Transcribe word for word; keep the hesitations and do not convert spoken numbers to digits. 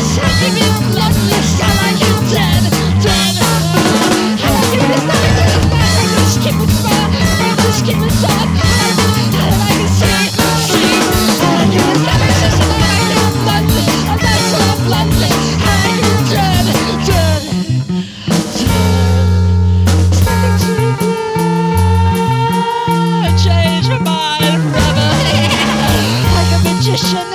bloodless, I give you bloodless, I like you dead, dead. I like you this night, this night, I just keep it far, I just keep it soft, I like you see, see. I like you this night, this night, I give you bloodless, I like you bloodless, I like you dead, dead, dead. It's nothing to do, change my mind forever, like a magician.